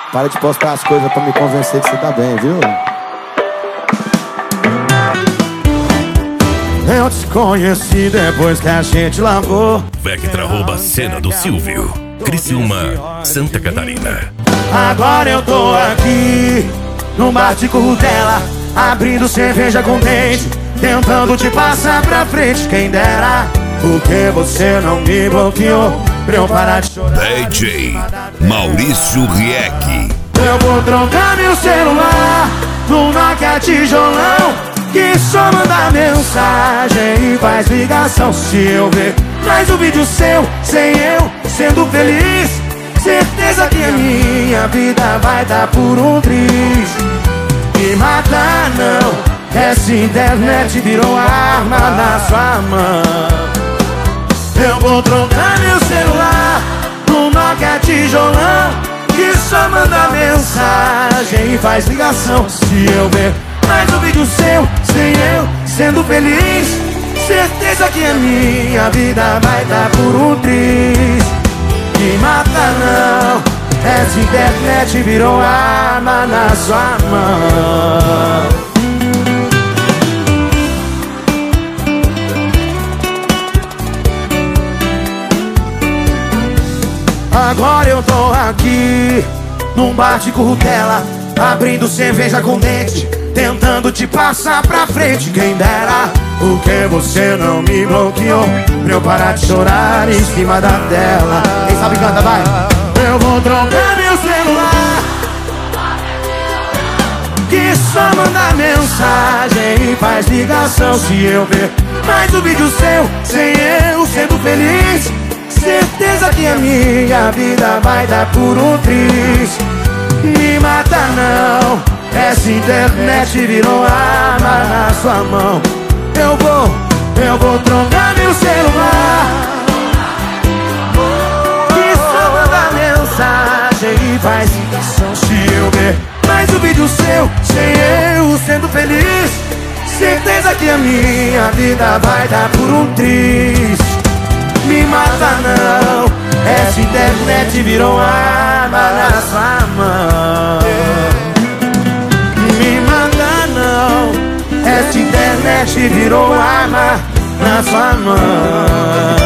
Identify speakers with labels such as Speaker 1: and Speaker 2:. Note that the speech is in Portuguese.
Speaker 1: Para de postar as coisas pra me convencer que você tá bem, viu? Eu te conheci depois que a gente lavou.
Speaker 2: Vectra rouba a cena do Silvio. Criciúma, Santa Catarina.
Speaker 1: Agora eu tô aqui num bar de Currutela, abrindo cerveja com dente, tentando te passar pra frente. Quem dera, porque você não me bloqueou pra eu parar de chorar.
Speaker 2: DJ Maurício Rieck.
Speaker 1: Eu vou trocar meu celular no Nokia tijolão, que só manda mensagem e faz ligação. Se eu ver mais um vídeo seu, sem eu sendo feliz, certeza que a minha vida vai dar por um triz. Me matar não, essa internet virou arma na sua mão. Eu vou trocar meu celular no Nokia tijolão, que só manda mensagem e faz ligação. Se eu ver mais um vídeo seu, sem eu sendo feliz, certeza que a minha vida vai dar por um triz. Me mata não, essa internet virou arma na sua mão. Agora eu tô aqui num bar de Currutela, abrindo cerveja com dente, tentando te passar pra frente. Quem dera, porque você não me bloqueou pra eu parar de chorar em cima da tela. Quem sabe canta, vai. Eu vou trocar meu celular, que só manda mensagem e faz ligação. Se eu ver mais um vídeo seu, sem eu sendo feliz, certeza que a minha vida vai dar por um triz. Me mata não, essa internet virou arma na sua mão. Eu vou trocar meu celular, que só manda mensagem e faz ligação. Se eu ver mais um vídeo seu, sem eu sendo feliz, certeza que a minha vida vai dar por um triz. Me mata não, essa internet virou arma na sua mão. Me mata não, essa internet virou arma na sua mão.